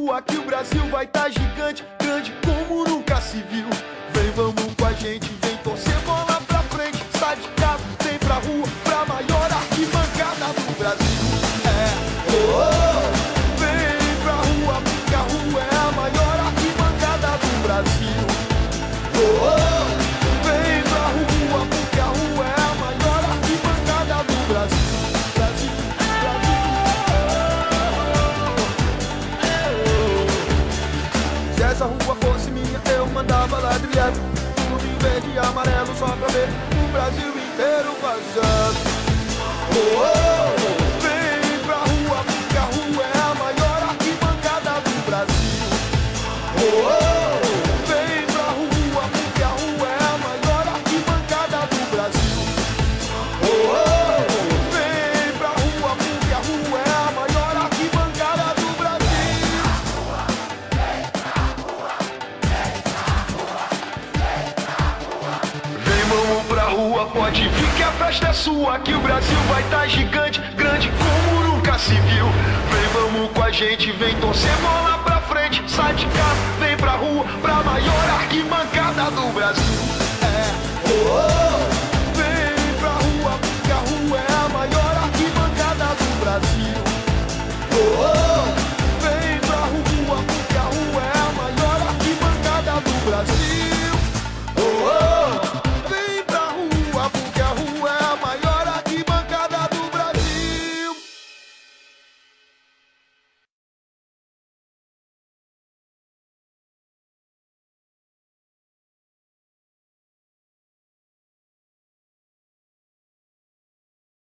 rua que o Brasil vai tá gigante, grande como nunca se viu. Vem, vamos com a gente, vem torcer bola pra frente. Sai de casa, vem pra rua, pra maior arquibancada do Brasil. Vem pra rua, porque a rua é a maior arquibancada do Brasil. Vem pra rua, porque a rua é a maior arquibancada do Brasil. Brasil, Brasil. Se essa rua fosse minha, eu mandava ladrilhar tudo em verde e amarelo, só pra ver o Brasil inteiro vazando. Vem pra rua, porque a rua é a maior arquibancada do Brasil. Vem pra rua, porque a rua é a maior arquibancada do Brasil. Vem pra rua, porque a rua é a maior arquibancada do Brasil. Vem, vamos pra rua, pode vir que a festa é sua, que o Brasil vai tá gigante, grande como nunca se viu. Vem, vamos com a gente, vem torcer bola pra frente. Sai de casa, vem pra rua, pra maior arquibancada do Brasil.